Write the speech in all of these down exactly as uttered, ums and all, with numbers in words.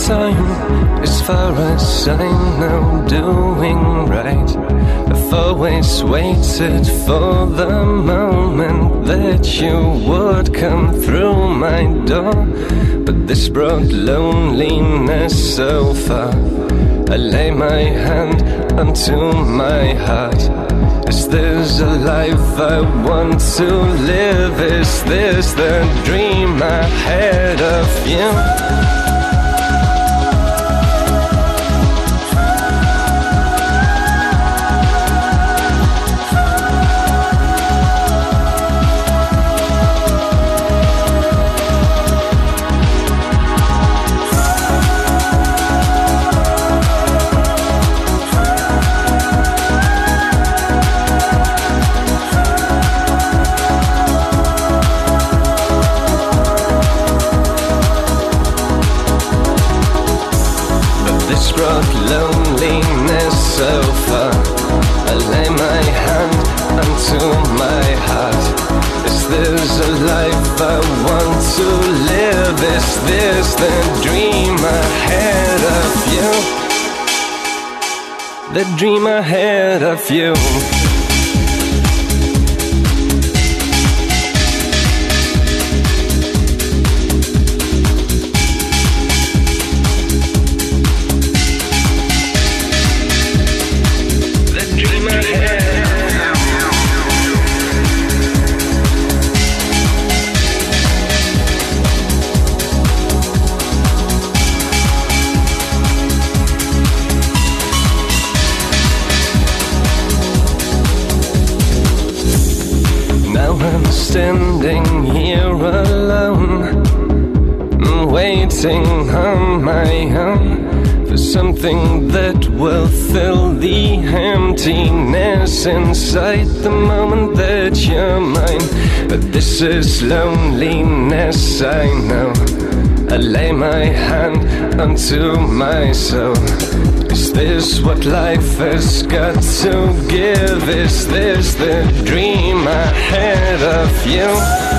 time, as far as I know, doing right. I've always waited for the moment that you would come through my door, but this brought loneliness so far. I lay my hand onto my heart. Is this a life I want to live? Is this the dream I had of you? Brought loneliness so far. I lay my hand onto my heart. Is this a life I want to live? Is this the dream I had of you? The dream I had of you. I'm standing here alone, waiting on my own for something that will fill the emptiness inside the moment that you're mine. But this is loneliness, I know. I lay my hand onto my soul. Is this what life has got to give? Is this the dream I had of you?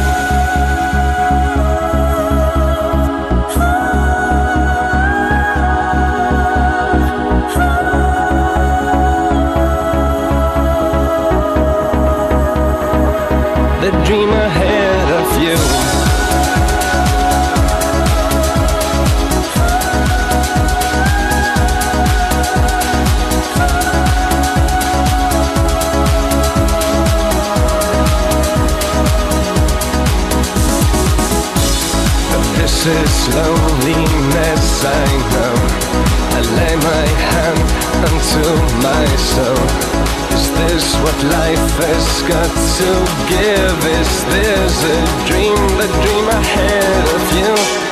The dream I had of you. This is loneliness, I know. I lay my hand onto my soul. Is this what life has got to give? Is this a dream, the dream I had of you?